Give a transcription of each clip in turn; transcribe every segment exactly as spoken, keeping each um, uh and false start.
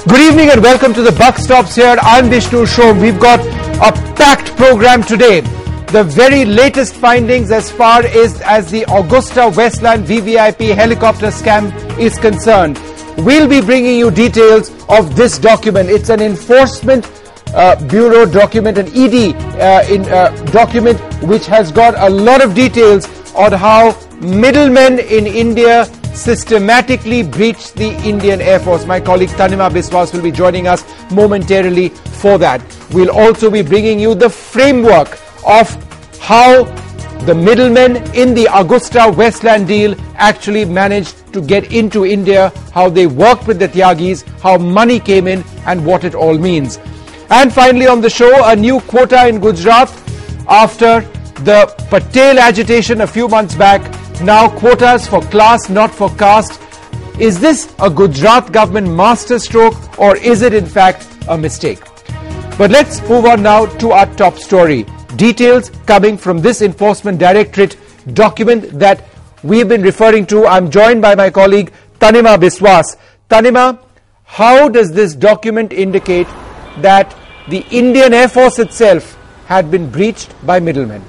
Good evening and welcome to the Buck Stops here. I'm Vishnu Shom. We've got a packed program today. The very latest findings as far as, as the Augusta Westland V V I P helicopter scam is concerned. We'll be bringing you details of this document. It's an Enforcement uh, Bureau document, an E D uh, in, uh, document which has got a lot of details on how middlemen in India systematically breached the Indian Air Force. My colleague Tanima Biswas will be joining us momentarily for that. We'll also be bringing you the framework of how the middlemen in the Augusta Westland deal actually managed to get into India, how they worked with the Tyagis, how money came in and what it all means. And finally on the show, a new quota in Gujarat after the Patel agitation a few months back. Now quotas for class, not for caste. Is this a Gujarat government masterstroke or is it in fact a mistake? But let's move on now to our top story. Details coming from this Enforcement Directorate document that we've been referring to. I'm joined by my colleague Tanima Biswas. Tanima, how does this document indicate that the Indian Air Force itself had been breached by middlemen?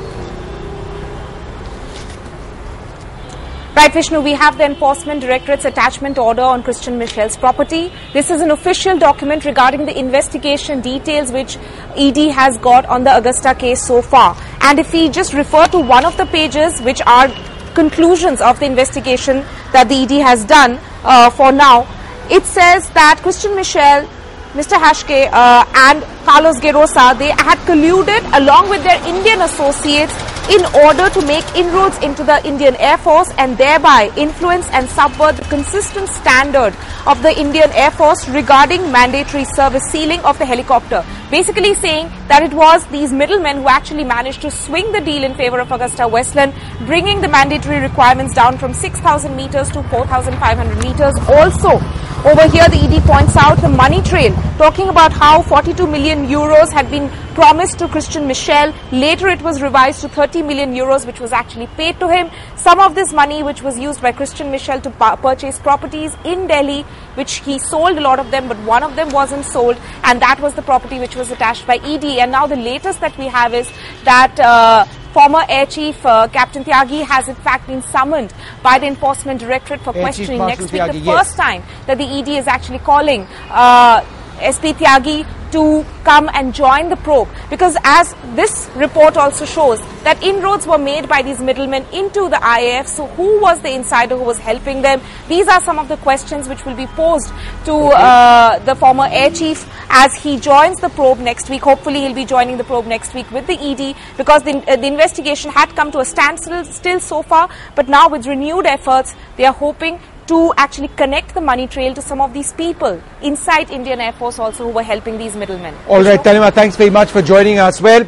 Right, Vishnu, we have the Enforcement Directorate's attachment order on Christian Michel's property. This is an official document regarding the investigation details which E D has got on the Augusta case so far. And if we just refer to one of the pages, which are conclusions of the investigation that the E D has done uh, for now, it says that Christian Michel, Mister Hashke uh, and Carlos Gerosa, they had colluded along with their Indian associates in order to make inroads into the Indian Air Force and thereby influence and subvert the consistent standard of the Indian Air Force regarding mandatory service ceiling of the helicopter. Basically saying that it was these middlemen who actually managed to swing the deal in favor of Augusta Westland, bringing the mandatory requirements down from six thousand meters to four thousand five hundred meters. Also, over here the E D points out the money trail, talking about how forty-two million euros had been promised to Christian Michel. Later it was revised to thirty million euros, which was actually paid to him. Some of this money which was used by Christian Michel to purchase properties in Delhi, which he sold a lot of them, but one of them wasn't sold, and that was the property which was attached by E D. And now the latest that we have is that uh, former Air Chief uh, Captain Tyagi has in fact been summoned by the Enforcement Directorate for Air questioning Chief next Marshal week. Tyagi, the yes. first time that the E D is actually calling uh, S P Tyagi to come and join the probe, because as this report also shows that inroads were made by these middlemen into the I A F. So who was the insider who was helping them? These are some of the questions which will be posed to uh, the former Air Chief as he joins the probe next week. Hopefully he'll be joining the probe next week with the E D, because the, uh, the investigation had come to a standstill still so far, but now with renewed efforts they are hoping to actually connect the money trail to some of these people inside Indian Air Force also who were helping these middlemen. All right, Tanima, thanks very much for joining us. Well,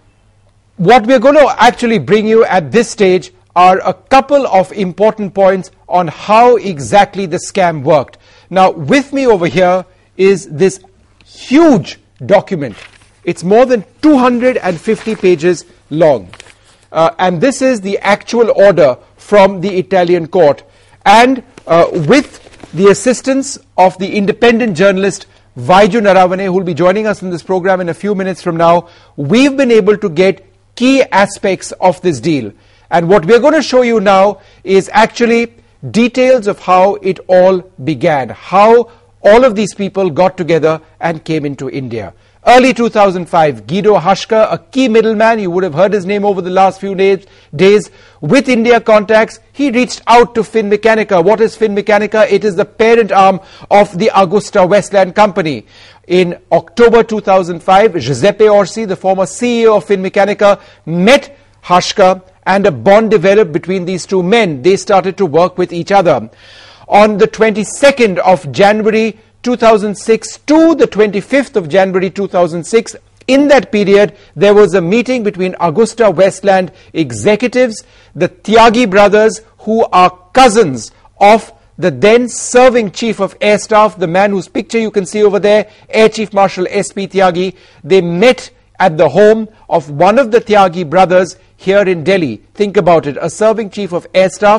what we're going to actually bring you at this stage are a couple of important points on how exactly the scam worked. Now, with me over here is this huge document. It's more than two hundred fifty pages long. Uh, and this is the actual order from the Italian court. And uh, with the assistance of the independent journalist Vaiju Naravane, who will be joining us in this program in a few minutes from now, we've been able to get key aspects of this deal. And what we're going to show you now is actually details of how it all began, how all of these people got together and came into India. Early two thousand five, Guido Hashka, a key middleman, you would have heard his name over the last few days, days, with India contacts, he reached out to Finmeccanica. What is Finmeccanica? It is the parent arm of the Augusta Westland Company. In October two thousand five, Giuseppe Orsi, the former C E O of Finmeccanica, met Hashka and a bond developed between these two men. They started to work with each other. On the twenty-second of January two thousand six to the twenty-fifth of January two thousand six, in that period there was a meeting between Augusta Westland executives, the Tyagi brothers, who are cousins of the then serving Chief of Air Staff, the man whose picture you can see over there, Air Chief Marshal S P Tyagi. They met at the home of one of the Tyagi brothers here in Delhi. Think about it, a serving Chief of Air Staff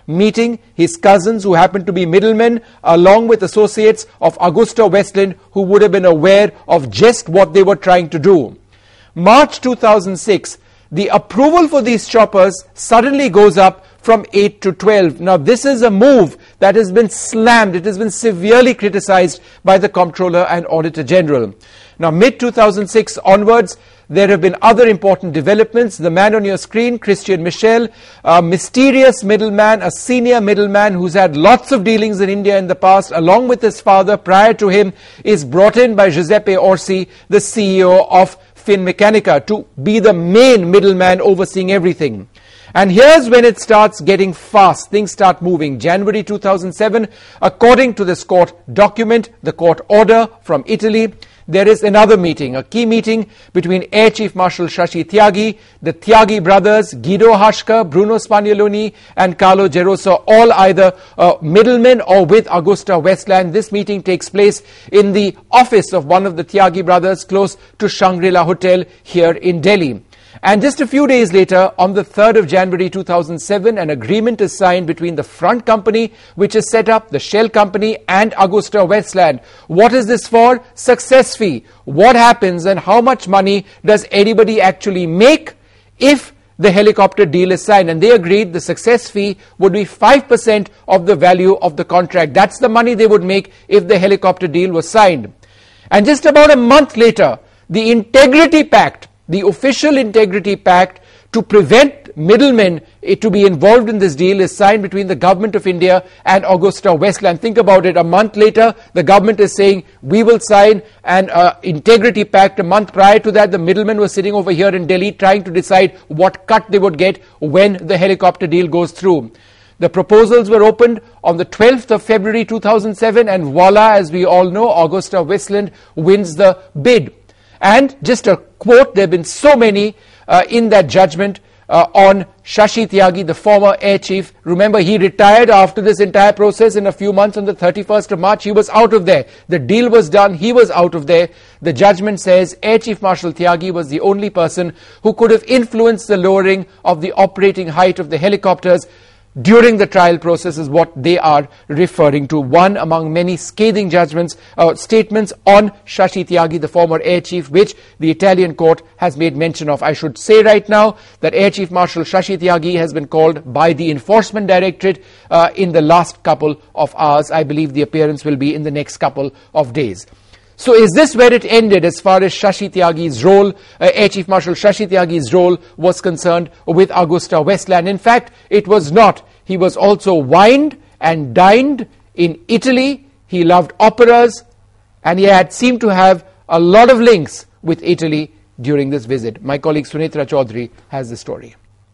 meeting his cousins who happened to be middlemen, along with associates of AgustaWestland who would have been aware of just what they were trying to do. March two thousand six, the approval for these choppers suddenly goes up from eight to twelve. Now this is a move that has been slammed. It has been severely criticized by the Comptroller and Auditor General. Now mid two thousand six onwards, there have been other important developments. The man on your screen, Christian Michel, a mysterious middleman, a senior middleman who's had lots of dealings in India in the past, along with his father prior to him, is brought in by Giuseppe Orsi, the C E O of Finmeccanica, to be the main middleman overseeing everything. And here's when it starts getting fast. Things start moving. January two thousand seven, according to this court document, the court order from Italy, there is another meeting, a key meeting between Air Chief Marshal Shashi Tyagi, the Tyagi brothers, Guido Hashka, Bruno Spagnoloni, and Carlo Gerosa, all either uh, middlemen or with AgustaWestland. This meeting takes place in the office of one of the Tyagi brothers, close to Shangri-La Hotel here in Delhi. And just a few days later, on the third of January two thousand seven, an agreement is signed between the front company, which is set up, the shell company, and AgustaWestland. What is this for? Success fee. What happens and how much money does anybody actually make if the helicopter deal is signed? And they agreed the success fee would be five percent of the value of the contract. That's the money they would make if the helicopter deal was signed. And just about a month later, the Integrity Pact, the official Integrity Pact to prevent middlemen to be involved in this deal, is signed between the Government of India and AgustaWestland. Think about it. A month later, the government is saying, we will sign an uh, Integrity Pact. A month prior to that, the middlemen were sitting over here in Delhi trying to decide what cut they would get when the helicopter deal goes through. The proposals were opened on the twelfth of February two thousand seven, and voila, as we all know, AgustaWestland wins the bid. And just a quote, there have been so many uh, in that judgment uh, on Shashi Tyagi, the former air chief. Remember, he retired after this entire process in a few months. On the thirty-first of March, he was out of there. The deal was done, he was out of there. The judgment says Air Chief Marshal Tyagi was the only person who could have influenced the lowering of the operating height of the helicopters during the trial process, is what they are referring to. One among many scathing judgments, uh, statements on Shashi Tyagi, the former air chief, which the Italian court has made mention of. I should say right now that Air Chief Marshal Shashi Tyagi has been called by the Enforcement Directorate uh, in the last couple of hours. I believe the appearance will be in the next couple of days. So is this where it ended as far as Shashi Tyagi's role, uh, Air Chief Marshal Shashi Tyagi's role was concerned with AgustaWestland? In fact, it was not. He was also wined and dined in Italy. He loved operas, and he had seemed to have a lot of links with Italy during this visit. My colleague Sunitra Chaudhary has the story.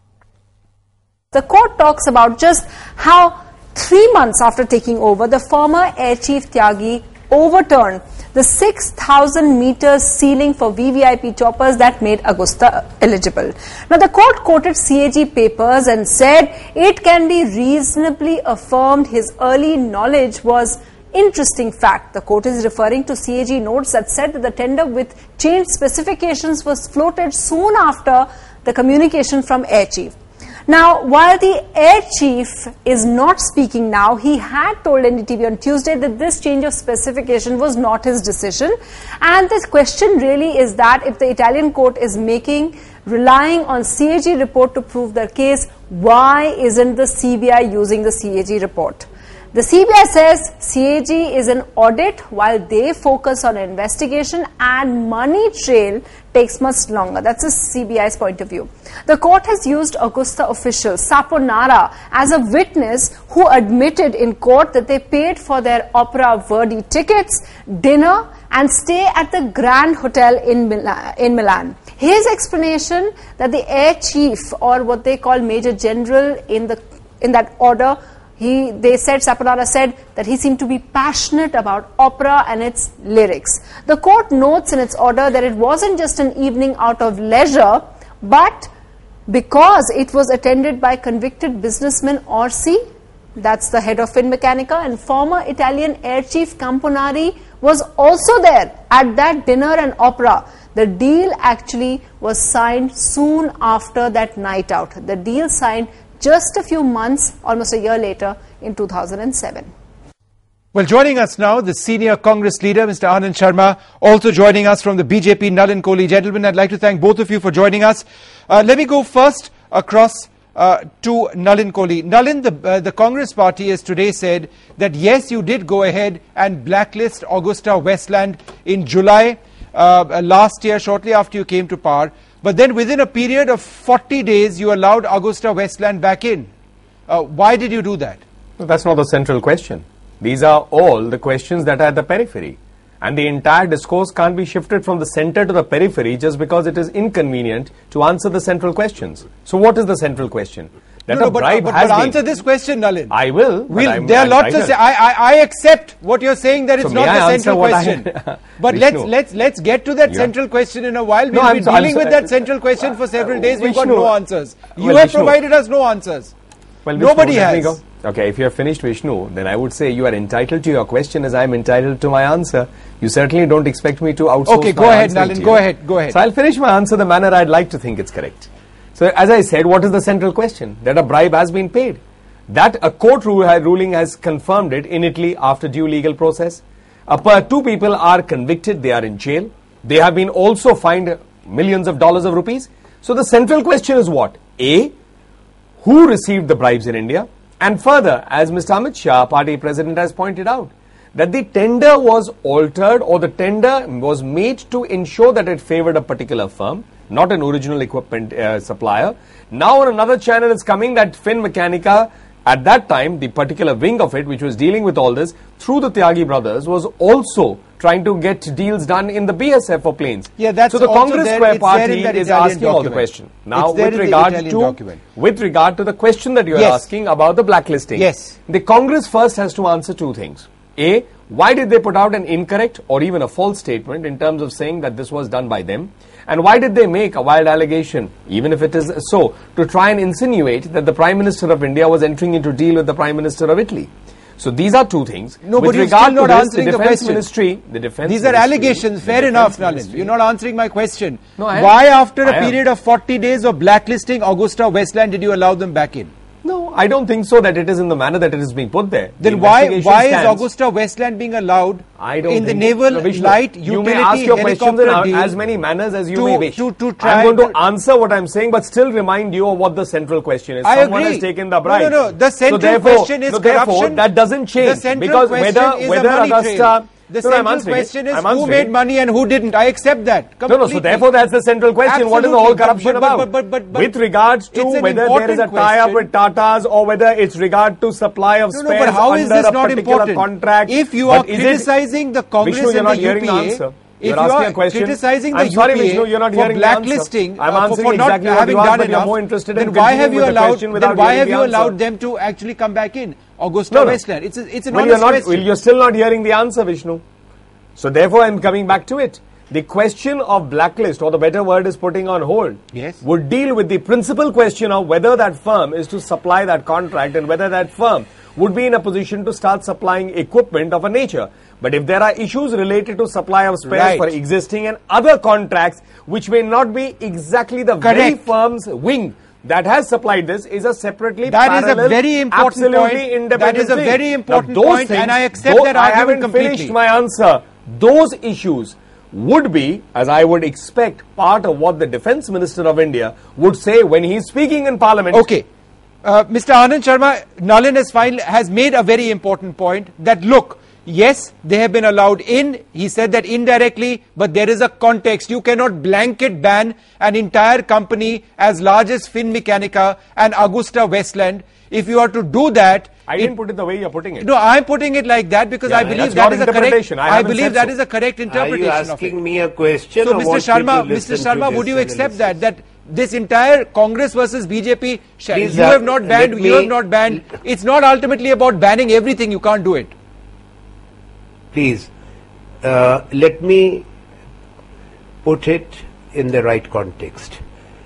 The court talks about just how three months after taking over, the former Air Chief Tyagi overturned the six thousand meter ceiling for V V I P choppers that made Agusta eligible. Now, the court quoted C A G papers and said it can be reasonably affirmed his early knowledge was interesting fact. The court is referring to C A G notes that said that the tender with changed specifications was floated soon after the communication from Air Chief. Now, while the Air Chief is not speaking now, he had told N D T V on Tuesday that this change of specification was not his decision. And this question really is that if the Italian court is making, relying on C A G report to prove their case, why isn't the C B I using the C A G report? The C B I says C A G is an audit while they focus on investigation, and money trail takes much longer. That's the C B I's point of view. The court has used Agusta official Saponara as a witness who admitted in court that they paid for their Opera Verdi tickets, dinner, and stay at the Grand Hotel in Milan. In Milan. His explanation that the air chief, or what they call Major General in the in that order, He, they said, Saponara said that he seemed to be passionate about opera and its lyrics. The court notes in its order that it wasn't just an evening out of leisure, but because it was attended by convicted businessman Orsi, that's the head of Finmeccanica, and former Italian Air Chief Camponari was also there at that dinner and opera. The deal actually was signed soon after that night out. The deal signed just a few months, almost a year later, in two thousand seven. Well, joining us now, the senior Congress leader, Mister Anand Sharma, also joining us from the B J P, Nalin Kohli. Gentlemen, I'd like to thank both of you for joining us. Uh, let me go first across uh, to Nalin Kohli. Nalin, the, uh, the Congress party has today said that yes, you did go ahead and blacklist Augusta Westland in July uh, last year, shortly after you came to power. But then within a period of forty days, you allowed Augusta Westland back in. Uh, why did you do that? No, that's not the central question. These are all the questions that are at the periphery. And the entire discourse can't be shifted from the center to the periphery just because it is inconvenient to answer the central questions. So what is the central question? That no, no, a but, bribe but, has but been. answer this question, Nalin. I will. We'll, there are lots to say. I, I, I accept what you're saying, that it's so not the I central question. I, but let's let's let's get to that yeah. central question in a while. We'll no, be so, dealing so, with that central question uh, for several days. We've Vishnu, got no answers. You well, have Vishnu, provided us no answers. Well, Vishnu, nobody has. Okay, if you have finished, Vishnu, then I would say you are entitled to your question as I am entitled to my answer. You certainly don't expect me to outsource Okay, my go ahead, answer Nalin. to Go you. ahead. Go ahead. So I'll finish my answer the manner I'd like to think it's correct. So as I said, what is the central question? That a bribe has been paid. That a court rule, ruling has confirmed it in Italy after due legal process. Uh, two people are convicted. They are in jail. They have been also fined millions of dollars of rupees. So the central question is what? A, who received the bribes in India? And further, as Mister Amit Shah, party president, has pointed out, that the tender was altered or the tender was made to ensure that it favored a particular firm, not an original equipment uh, supplier. Now on another channel it's coming that Finmeccanica, at that time, the particular wing of it, which was dealing with all this, through the Tyagi brothers, was also trying to get deals done in the B S F for planes. Yeah, that's so the also Congress there, Square Party is asking asking all the document. question. Now, It's there with in the regard Italian to document. with regard to the question that you are Yes. asking about the blacklisting, Yes. the Congress first has to answer two things. A, why did they put out an incorrect or even a false statement in terms of saying that this was done by them? And why did they make a wild allegation, even if it is so, to try and insinuate that the Prime Minister of India was entering into deal with the Prime Minister of Italy? So these are two things. No, with but you're regard still not to this, answering the the Defense question. Ministry, the Defense These are Ministry, allegations. the Fair Defense enough, Nalin. Ministry. You're not answering my question. No, I am. Why, after a I am. period of forty days of blacklisting Augusta Westland, did you allow them back in? No, I don't think so that it is in the manner that it is being put there. Then The why investigation why is stands. Augusta Westland being allowed I don't in the think- naval, No, Vishnu, light, you utility, may ask your questions in helicopter deal as many manners as you to- may wish. to- to try I'm going to to- answer what I'm saying, but still remind you of what the central question is. I Someone agree. has taken the bribe. No, no, no. The central so therefore, question is so therefore, corruption. that doesn't change. The central because question whether, is whether a money Augusta, trail. The no, no, I'm central answering it. question is I'm who answering made it. money and who didn't. I accept that. No, no, so completely. therefore that's the central question. What is the whole Absolutely. corruption But- but- about? but- but- but- With regards to it's an whether there is a important tie-up question. with Tatas or whether it's regard to supply of No, no, spares but how is under this a not particular important? contract. If you But are is it- criticizing the Congress Vishnu, you're and not the hearing U P A, the answer. if You're you asking are a question. criticizing the I'm sorry, U P A Vishnu, you're not for hearing the answer. blacklisting, I'm uh, for, answering for not exactly what having you are, done but you're enough, more interested in then why have continuing you with the allowed? question without Then why hearing have the you answer? allowed them to actually come back in? Augusta No, no. Westland. It's a, it's an Well, honest you're not. question. Well, you're still not hearing the answer, Vishnu. So therefore, I'm coming back to it. The question of blacklist, or the better word is putting on hold, Yes. would deal with the principal question of whether that firm is to supply that contract and whether that firm would be in a position to start supplying equipment of a nature. But if there are issues related to supply of spares Right. for existing and other contracts, which may not be exactly the very Correct. firm's wing that has supplied this, is a separately That is a parallel, very important absolutely point. independent That is a thing. very important Now, those point, things, and I accept though that I argument haven't completely. finished my answer. Those issues would be, as I would expect, part of what the Defence Minister of India would say when he is speaking in Parliament. Okay. Uh, Mister Anand Sharma, Nalin has, filed, has made a very important point that, look, yes, they have been allowed in. He said that indirectly, but there is a context. You cannot blanket ban an entire company as large as Finmeccanica and Augusta Westland. If you are to do that, I didn't put it the way you're putting it. no, I'm putting it like that because Yeah, I believe that's that your is a correct. interpretation. I I haven't believe said that so. is a correct Are interpretation you of it. asking me a question? So, or Mister want me Sharma, to Mister listen to Sharma, this would you accept analysis? that that this entire Congress versus B J P, sh- Please, you uh, have not banned, let you me- have not banned. It's not ultimately about banning everything. You can't do it. Please, uh, let me put it in the right context.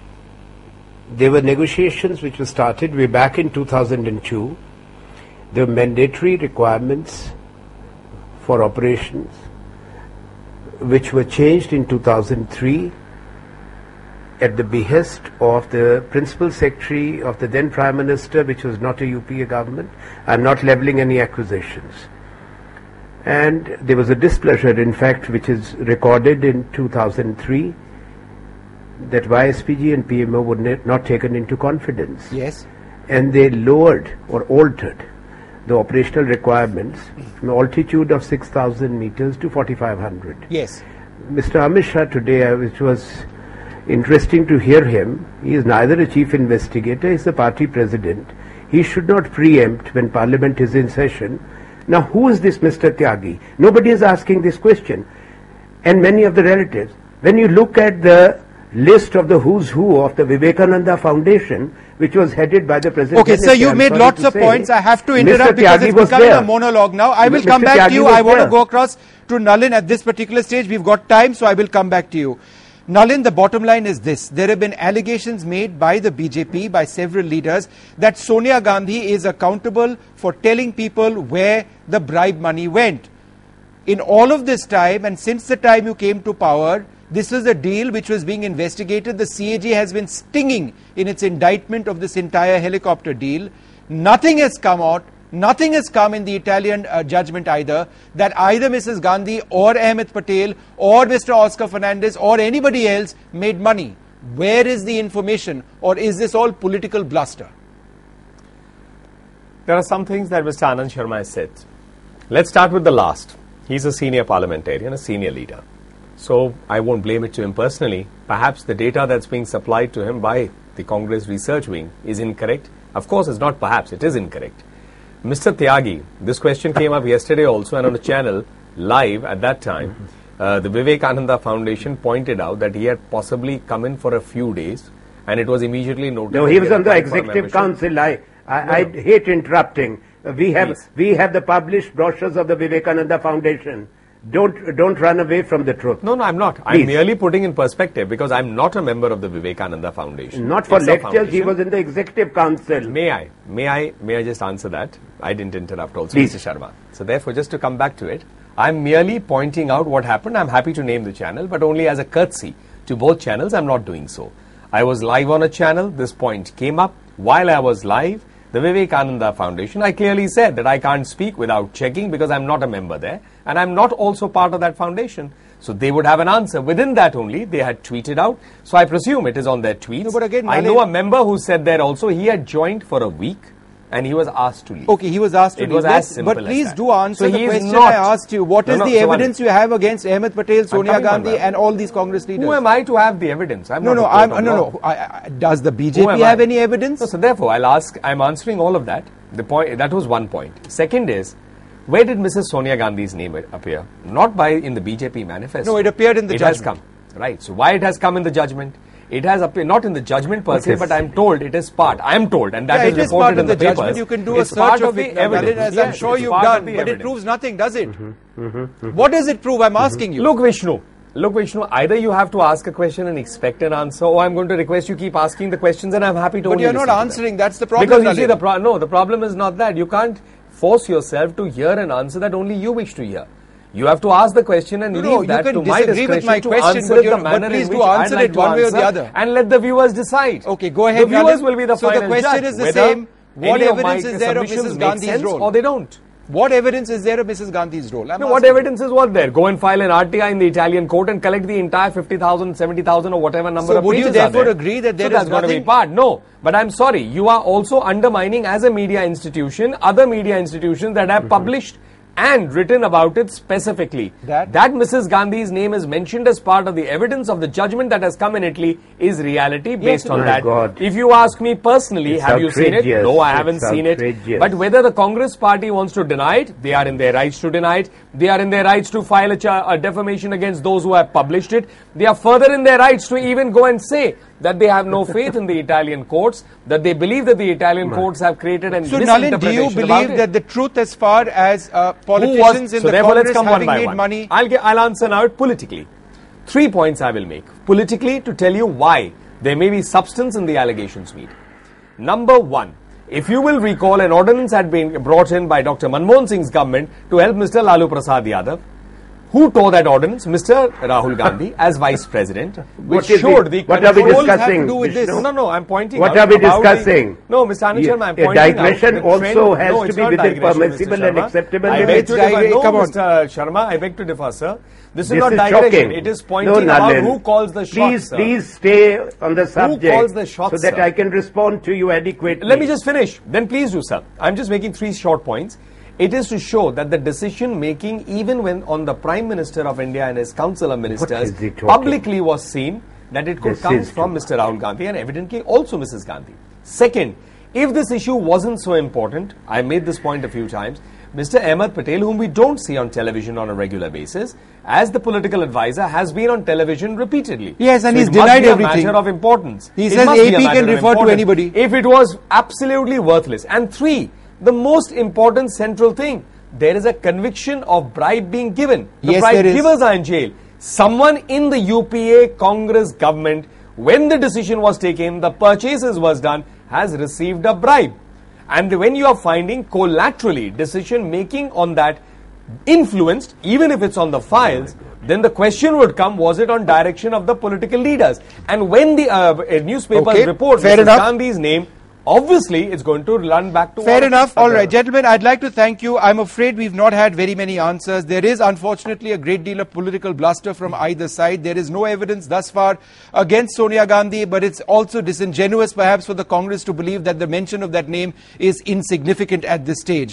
There were negotiations which were started way back in two thousand two. There were mandatory requirements for operations which were changed in two thousand three at the behest of the principal secretary of the then Prime Minister, which was not a U P A government. I'm not levelling any accusations. And there was a displeasure, in fact, which is recorded in two thousand three, that Y S P G and P M O were not taken into confidence. Yes. And they lowered or altered the operational requirements from an altitude of six thousand meters to forty-five hundred. Yes. Mister Amit Shah today, uh, which was interesting to hear him, he is neither a chief investigator, he is the party president. He should not preempt when Parliament is in session. Now, who is this Mister Tyagi? Nobody is asking this question. And many of the relatives. When you look at the list of the who's who of the Vivekananda Foundation, which was headed by the President. Okay, sir, you've made lots of say, points. I have to interrupt because it's becoming a monologue now. I will come back to you. I want to go across to Nalin at this particular stage. We've got time, so I will come back to you. Nalin, the bottom line is this. There have been allegations made by the B J P, by several leaders, that Sonia Gandhi is accountable for telling people where the bribe money went. In all of this time, and since the time you came to power, this was a deal which was being investigated. The C A G has been stinging in its indictment of this entire helicopter deal. Nothing has come out. Nothing has come in the Italian uh, judgment either, that either Missus Gandhi or Ahmed Patel or Mister Oscar Fernandez or anybody else made money. Where is the information, or is this all political bluster? There are some things that Mister Anand Sharma has said. Let's start with the last. He's a senior parliamentarian, a senior leader. So I won't blame it to him personally. Perhaps the data that's being supplied to him by the Congress research wing is incorrect. Of course, it's not perhaps, it is incorrect. Mister Tyagi, this question came up yesterday also, and on the channel live at that time, uh, the Vivekananda Foundation pointed out that he had possibly come in for a few days, and it was immediately noted. No, he was on the executive council. I, I, no, I no. hate interrupting. Uh, we have Please. we have the published brochures of the Vivekananda Foundation. Don't don't run away from the truth. No, no, I'm not. Please. I'm merely putting in perspective because I'm not a member of the Vivekananda Foundation. Not for it's lectures. He was in the executive council. May I? May I? May I just answer that? I didn't interrupt also, Please. Mister Sharma. So therefore, just to come back to it, I'm merely pointing out what happened. I'm happy to name the channel, but only as a courtesy to both channels. I'm not doing so. I was live on a channel. This point came up while I was live. The Vivekananda Foundation, I clearly said that I can't speak without checking because I'm not a member there and I'm not also part of that foundation. So they would have an answer. Within that only, they had tweeted out. So I presume it is on their tweets. No, but again, I know a member who said there also he had joined for a week and he was asked to leave. Okay, he was asked to it leave. It was as simple But please as do answer so the question I asked you. What no, is no, the so evidence you have against Ahmed Patel, Sonia Gandhi and all these Congress leaders? Who am I to have the evidence? I'm no, not no, I'm, no, no. I, I, does the B J P have any evidence? No, so therefore, I'll ask, I'm answering all of that. The point, that was one point. Second is, where did Missus Sonia Gandhi's name appear? Not by in the B J P manifesto. No, it appeared in the it judgment. It has come. Right. So why it has come in the judgment? It has appeared not in the judgment per se, but I'm told it is part. I'm told, and that yeah, is it is reported part of in the, the judgment. papers. You can do it's a search part of, of the it, evidence. as yes, I'm sure you've done, but evidence. it proves nothing, does it? Mm-hmm. Mm-hmm. What does it prove? I'm asking you. Look, Vishnu. Look, Vishnu, either you have to ask a question and expect an answer, or I'm going to request you keep asking the questions and I'm happy to But you're not answering, that's the problem. Because you see, the pro no, the problem is not that. You can't force yourself to hear an answer that only you wish to hear. You have to ask the question and no, leave no, that to my discretion with my to question, answer but it the manner but please in which do answer I'd like it one way or the other. And let the viewers decide. Okay, go ahead. The viewers Lalit. will be the so final the question judge, is the same. What evidence is there of Missus Missus Gandhi's role? Or they don't. What evidence is there of Missus Gandhi's role? No, what evidence is what there? Go and file an R T I in the Italian court and collect the entire fifty thousand, seventy thousand or whatever number so of would pages you therefore are there. agree that there so is that's going nothing? to be part? No. But I'm sorry, you are also undermining as a media institution, other media institutions that have mm-hmm. published and written about it specifically. That? that Missus Gandhi's name is mentioned as part of the evidence of the judgment that has come in Italy is reality based yes, on my that. God. If you ask me personally, it's have you seen it? No, I haven't it's seen outrageous. it. But whether the Congress party wants to deny it, they are in their rights to deny it. They are in their rights to file a, a defamation against those who have published it. They are further in their rights to even go and say that they have no faith in the Italian courts, that they believe that the Italian courts have created an So Nalin, do you believe that the truth as far as uh, politicians in so the therefore Congress let's come having one by made one. money? I'll, get, I'll answer now it politically. Three points I will make. Politically, to tell you why there may be substance in the allegations made. Number one, if you will recall, an ordinance had been brought in by Doctor Manmohan Singh's government to help Mister Lalu Prasad Yadav. Who tore that ordinance? Mister Rahul Gandhi as Vice President, which What is showed the- the what are we control- discussing, have to do with this? No, no, no, I'm pointing What out are we about the- discussing? no, Mister Anand Yeah, Sharma, I'm a pointing digression out the also trend- has no, to it's be not within digression, permissible Mister and Sharma. acceptable I limits. beg to It's differ. dig- No, come on. Mister Sharma, I beg to differ, sir. This is This not is digression. shocking. It is No, pointing about Nalin. who calls the shots, Please, sir. please stay on the subject calls the shots, so that sir? I can respond to you adequately. Let me just finish. Then please do, sir. I'm just making three short points. It is to show that the decision making, even when on the Prime Minister of India and his Council of Ministers, is he talking? publicly was seen that it could This come is from too Mister Rahul Gandhi and evidently also Missus Gandhi. Second, if this issue wasn't so important, I made this point a few times, Mister Ahmed Patel, whom we don't see on television on a regular basis, as the political advisor, has been on television repeatedly. Yes, and So he's it must denied be a everything. matter of importance. He It says must be A a P matter can of refer to importance. anybody. If it was absolutely worthless. And three, the most important central thing, there is a conviction of bribe being given. The Yes, bribe there is. givers are in jail. Someone in the U P A Congress government, when the decision was taken, the purchases was done, has received a bribe. And when you are finding collaterally decision making on that influenced, even if it's on the files, then the question would come, was it on direction of the political leaders? And when the uh, newspapers Okay, report fair Missus enough. Gandhi's name, obviously it's going to run back to... Fair all- enough. All other- right, gentlemen, I'd like to thank you. I'm afraid we've not had very many answers. There is, unfortunately, a great deal of political bluster from either side. There is no evidence thus far against Sonia Gandhi, but it's also disingenuous, perhaps, for the Congress to believe that the mention of that name is insignificant at this stage.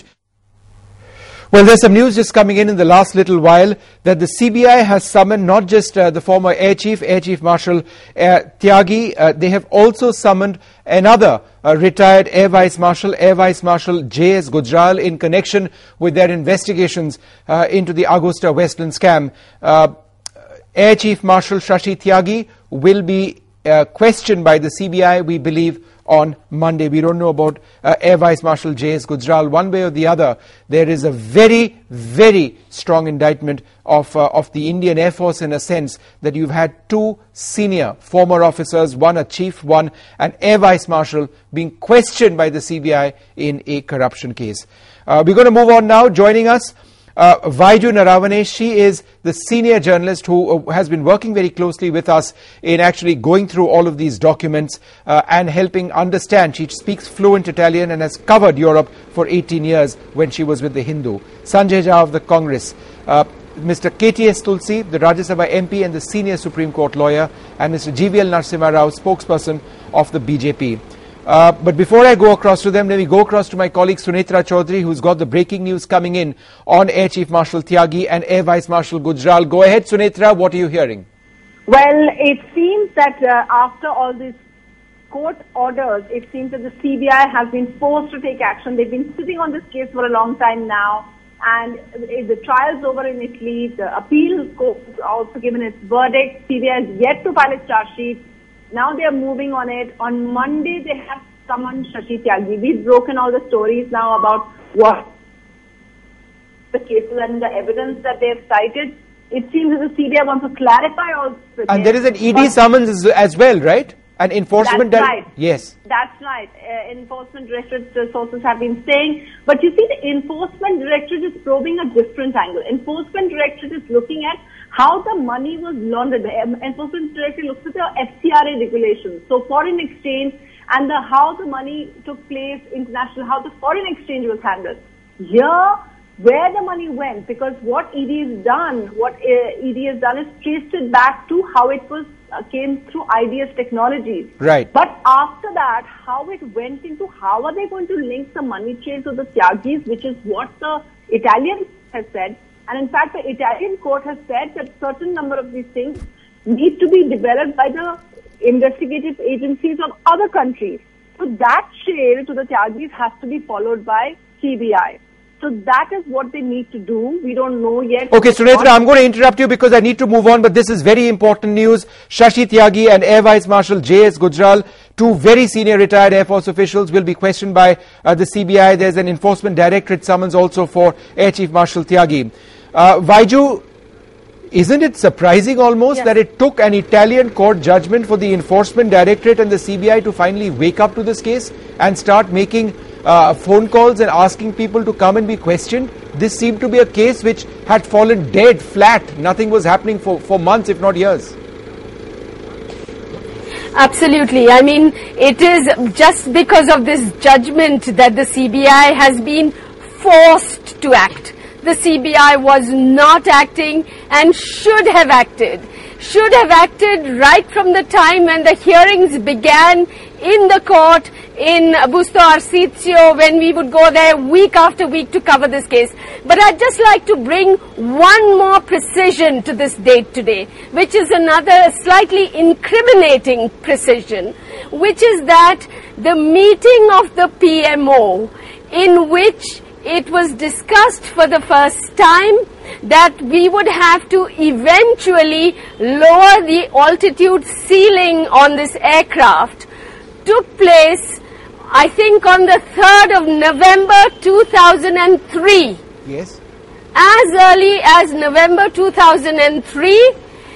Well, there's some news just coming in in the last little while that the C B I has summoned not just uh, the former Air Chief, Air Chief Marshal uh, Tyagi, uh, they have also summoned another uh, retired Air Vice Marshal, Air Vice Marshal J S Gujral, in connection with their investigations uh, into the Augusta Westland scam. Uh, Air Chief Marshal Shashi Tyagi will be uh, questioned by the C B I, we believe, on Monday. We don't know about uh, Air Vice Marshal J S Gujral. One way or the other, there is a very, very strong indictment of, uh, of the Indian Air Force, in a sense that you've had two senior former officers, one a chief, one an Air Vice Marshal, being questioned by the C B I in a corruption case. Uh, we're going to move on now. Joining us, Uh, Vaiju Naravane. She is the senior journalist who uh, has been working very closely with us in actually going through all of these documents uh, and helping understand. She speaks fluent Italian and has covered Europe for eighteen years when she was with the Hindu. Sanjay Jha of the Congress, uh, Mister K T S Tulsi, the Rajya Sabha M P and the senior Supreme Court lawyer, and Mister G V L Narasimha Rao, spokesperson of the B J P. Uh, but before I go across to them, let me go across to my colleague Sunetra Chaudhary, who's got the breaking news coming in on Air Chief Marshal Tyagi and Air Vice Marshal Gujral. Go ahead, Sunetra, what are you hearing? Well, it seems that uh, after all these court orders, it seems that the C B I has been forced to take action. They've been sitting on this case for a long time now, and the trial's over in Italy. The appeal court has also given its verdict. C B I has yet to file its charge sheet. Now they are moving on it. On Monday, they have summoned Shashi Tyagi. We've broken all the stories now about what the cases and the evidence that they have cited. It seems that the C B I wants to clarify all this. And there is an E D summons as, as well, right? An enforcement... That's right. Yes. That's right. Uh, enforcement directorate uh, sources have been saying. But you see, the enforcement directorate is probing a different angle. Enforcement directorate is looking at how the money was laundered. The um, enforcement directorate looks at the F C R A regulations. So foreign exchange and the, how the money took place, international, how the foreign exchange was handled. Here, where the money went, because what E D has done, what uh, E D has done is traced it back to how it was uh, came through I D S technologies. Right. But after that, how it went into, how are they going to link the money trail to the Tyagis, which is what the Italian has said. And in fact, the Italian court has said that certain number of these things need to be developed by the investigative agencies of other countries. So that trail to the Tyagis has to be followed by C B I. So that is what they need to do. We don't know yet. Okay, Sunetra, I'm going to interrupt you because I need to move on, but this is very important news. Shashi Tyagi and Air Vice Marshal J S Gujral, two very senior retired Air Force officials, will be questioned by uh, the C B I. There's an enforcement directorate summons also for Air Chief Marshal Tyagi. Uh, Vaiju, isn't it surprising almost Yes. that it took an Italian court judgment for the enforcement directorate and the C B I to finally wake up to this case and start making uh, phone calls and asking people to come and be questioned? this seemed to be a case which had fallen dead, flat. Nothing was happening for, for months, if not years. Absolutely. I mean, it is just because of this judgment that the C B I has been forced to act. The C B I was not acting and should have acted. Should have acted right from the time when the hearings began in the court in Busto Arsizio, when we would go there week after week to cover this case. But I'd just like to bring one more precision to this date today, which is another slightly incriminating precision, which is that the meeting of the P M O, in which it was discussed for the first time that we would have to eventually lower the altitude ceiling on this aircraft, took place, I think, on the third of November two thousand three. Yes. As early as November two thousand three,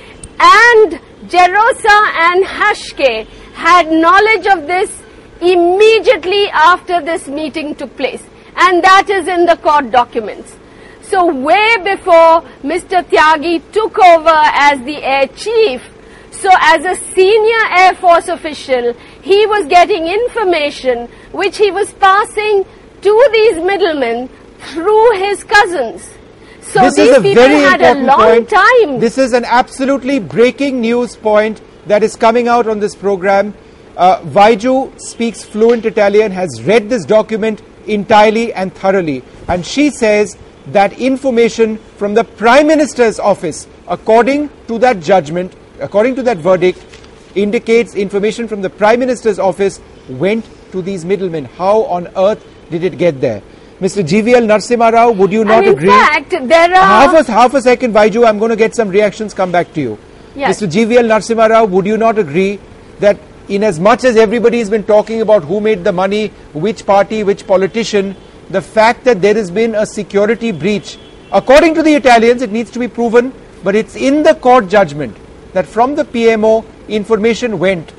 and Gerosa and Hashke had knowledge of this immediately after this meeting took place. And that is in the court documents. So way before Mister Tyagi took over as the air chief, so as a senior Air Force official, he was getting information which he was passing to these middlemen through his cousins. So this these is a people very had a important long point. time. This is an absolutely breaking news point that is coming out on this program. Uh, Vaiju speaks fluent Italian, has read this document entirely and thoroughly, and she says that information from the Prime Minister's office, according to that judgment, according to that verdict, indicates information from the Prime Minister's office went to these middlemen. How on earth did it get there? Mister G V L Narasimha Rao, would you not and in agree? fact, there are Half a, half a second, Vaiju, I'm going to get some reactions, come back to you. Yes. Mister G V L Narasimha Rao, would you not agree that in as much as everybody has been talking about who made the money, which party, which politician, the fact that there has been a security breach, according to the Italians, it needs to be proven, but it's in the court judgment that from the P M O, information went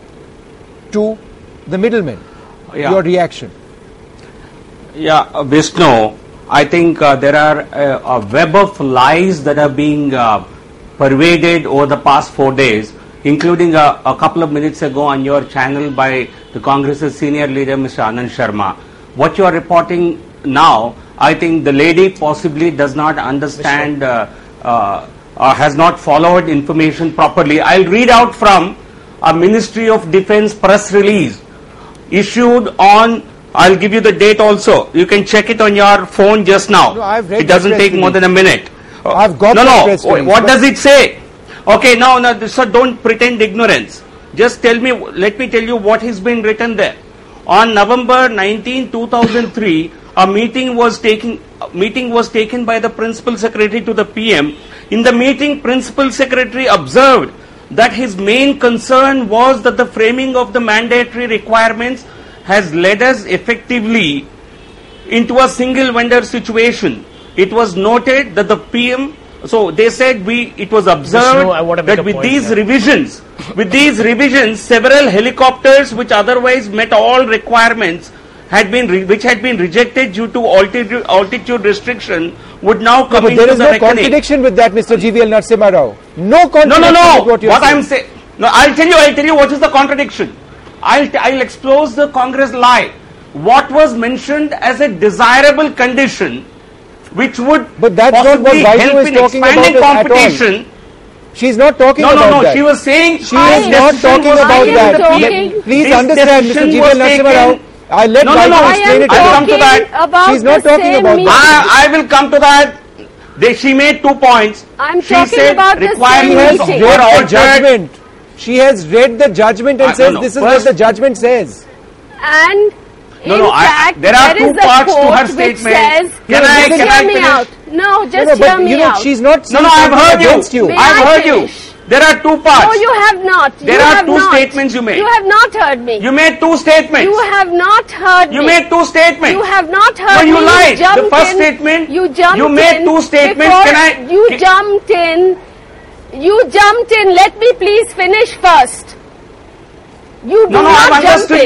to the middlemen. Yeah. Your reaction? Yeah, uh, Vishnu, I think uh, there are uh, a web of lies that are being uh, pervaded over the past four days, including a, a couple of minutes ago on your channel by the Congress's senior leader, Mister Anand Sharma. What you are reporting now, I think the lady possibly does not understand, uh, uh, uh, has not followed information properly. I'll read out from a Ministry of Defense press release issued on, I'll give you the date also. You can check it on your phone just now. No, I've read it doesn't the take press more than a minute. I've got no, the no. press release, What but- does it say? Okay, now, now, so don't pretend ignorance. Just tell me, let me tell you what has been written there. On November nineteenth, two thousand three, a meeting was taken, a meeting was taken by the Principal Secretary to the P M. In the meeting, Principal Secretary observed that his main concern was that the framing of the mandatory requirements has led us effectively into a single vendor situation. It was noted that the P M, so they said we, it was observed Vishnu, I want to make that a with point these here. revisions, with these revisions, several helicopters which otherwise met all requirements had been, re which had been rejected due to altitude, altitude restriction would now No, come but into there is the no reckoning. contradiction with that, Mister G V L Narasimha Rao. No No, contradiction no, no. with what you're What saying. I'm saying, no, I'll tell you, I'll tell you what is the contradiction. I'll, t I'll expose the Congress lie. What was mentioned as a desirable condition, which would But that's not what possibly Vaiju help is in talking about expanding it at all. competition. She's not talking No, about no, no. that. She was saying She is not decision talking was about taken that. in the P M. talking- Please This understand, Mister decision G V L was Narasimha Rao. taken- I'll let No, no, no. Vaiju I explain am it. I'll come to talking that. about She's not the talking same about meeting. that. I, I will come to that. They, she made two points. I'm she talking said about the same She requirements has meeting. were read the altered. judgment. She has read the judgment and Uh, no, says no. this is First- what the judgment says. And No, in no, I- fact, there are two is a parts to quote her which statement. says, Can I- just can hear I me finish? out. No, just No, no, hear but me you know, out. she's not No, saying no, I've something heard against you. you. May I've I heard finish? you. There are two parts. No, you have not. There you are have two not. statements you made. You have not heard me. You made two statements. You have not heard You me. made two statements. You have not heard No, you me. lied. jumped The first in. statement, You jumped you made in two statements. before Can I- You can- jumped in. You jumped in. Let me please finish first. You do No, no, not I've jump understood in. you.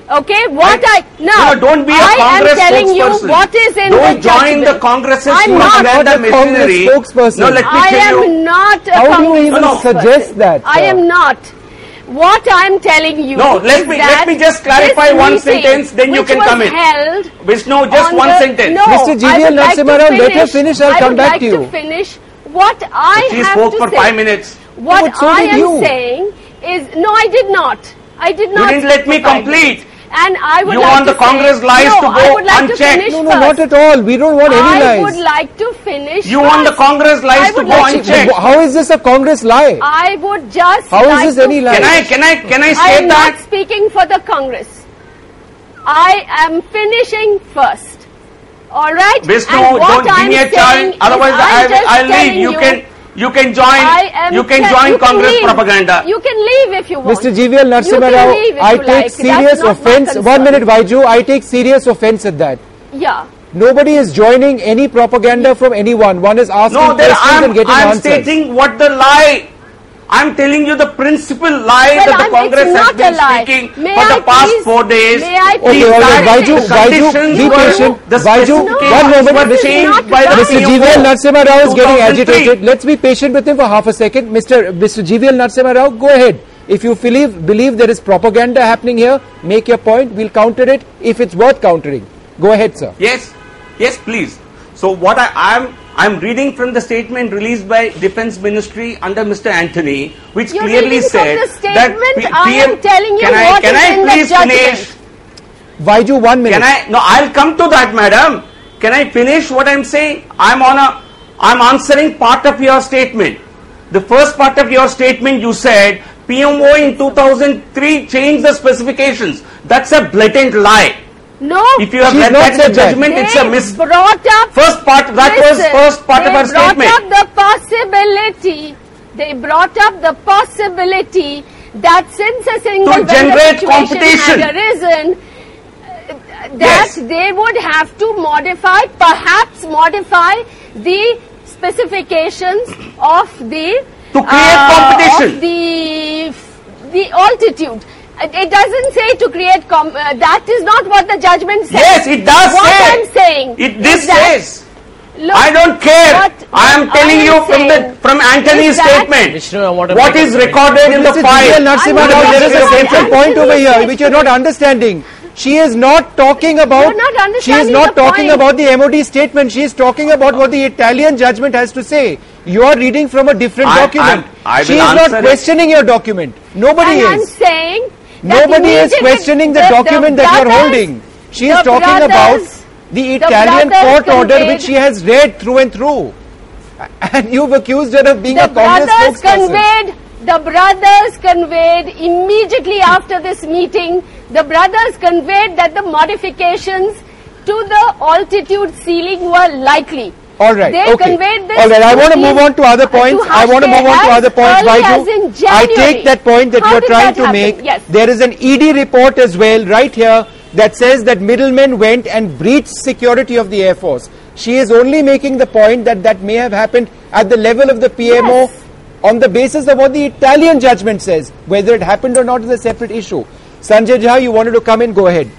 Okay, what I, I now, no, don't be a I Congress am telling you spokesperson. what is in don't the join judgment. the Congress's I'm not propaganda a Congress machinery. spokesperson. No, let me I tell am you. not a How do you Congress even no. suggest that? I sir? am not. What I am telling you No, let is me- that let me just clarify this one meeting, sentence, then you which can was come in. held Vishnu, just on one the- sentence. No, Mister G V L I would like to Narasimha Rao, let her finish. finish, I'll I come would back like to you. to finish what I She have spoke to for say. five minutes. What But so I did am you. saying is, no, I did not. I did not. didn't let speak me for five complete. minutes. And I would You like want to the Congress say, lies no, to I go would like unchecked. to finish No, no, first. not at all. We don't want any I lies. would like to finish You want the first. Congress lies I to would go like to- unchecked. How is this a Congress lie? I would just How is like this to any lie? Can I, can I, can I I state am that? not speaking for the Congress. I am finishing first. All right? Vishnu, And what don't give I'm me a saying chance. is Otherwise, I'm I will, just I'll leave. telling You you, can, you can join. I am You can te- join you can Congress leave. propaganda. You can leave if you want. Mister G V L Narasimha You Rao, can leave if I you take like. serious That's not my offense. concern. One minute, Vaiju. I take serious offense at that. Yeah. Nobody is joining any propaganda from anyone. One is asking No, there questions and I'm, getting I'm answers. stating what the lie. I'm telling you the principal lie Well, that the I'm- Congress it's has not been a lie. speaking May for I the past please- four days. may I is Okay, all right, that Vaiju, the Vaiju, conditions be were- patient. The Vaiju, specifications one moment. were This is changed not by the right. Mister P M O G V L Narasimha Rao is getting two thousand three. agitated. Let's be patient with him for half a second. Mister Mister G V L Narasimha Rao, go ahead. If you believe, believe there is propaganda happening here, make your point. We'll counter it if it's worth countering. Go ahead, sir. Yes, yes, please. So what I am, I'm reading from the statement released by Defense Ministry under Mister Anthony, which You're clearly reading from said the that statement. P- I am telling you can I, what can is I in the please judgment. finish? Vaiju, one minute. Can I? No, I'll come to that, madam. Can I finish what I'm saying? I'm on a, I'm answering part of your statement. The first part of your statement, you said P M O in two thousand three changed the specifications. That's a blatant lie. No. If you have She's read not that in the said that. judgment, They it's a mis. brought up. First part, that was Listen, first part of they our statement. brought up the possibility. They brought up the possibility that since a single To vendor generate situation competition. had arisen, uh, that Yes. they would have to modify, perhaps modify the specifications of the To create competition. of the the altitude. It it doesn't say to create. Com- uh, that is not what the judgment says. Yes, it does what say. I'm saying. It this is that- says. Look, I don't care. what- I am what telling I am you from the saying from Anthony's is that- statement. Vishnu, I want to What make a is point. recorded in the Mister G V L file? Narasimha I'm Rao, not there is a understanding. central point over here Absolutely. which you're not understanding. She is not talking about. You're not she is understanding not the talking point. about the M O D statement. She is talking about what the Italian judgment has to say. You are reading from a different I- document. I'm- I she will is not answer it. questioning your document. Nobody and I'm is. saying that Nobody is immediately questioning the, the- the document that you are brothers- holding. She is the talking about brothers- the the Italian brothers court order conveyed- which she has read through and through. And you've accused her of being the a Congress brothers spokesperson. conveyed the brothers conveyed immediately after this meeting, the brothers conveyed that the modifications to the altitude ceiling were likely. All right. They okay. conveyed this All right. I to want to the- move on to other points. to I want to move on to as other points. early Vaiju. as in I January. take that point that How you're did trying that to happen? make. Yes. There is an E D report as well, right here, that says that middlemen went and breached security of the Air Force. She is only making the point that that may have happened at the level of the P M O Yes. on the basis of what the Italian judgment says. Whether it happened or not is a separate issue. Sanjay Jha, you wanted to come in? Go ahead.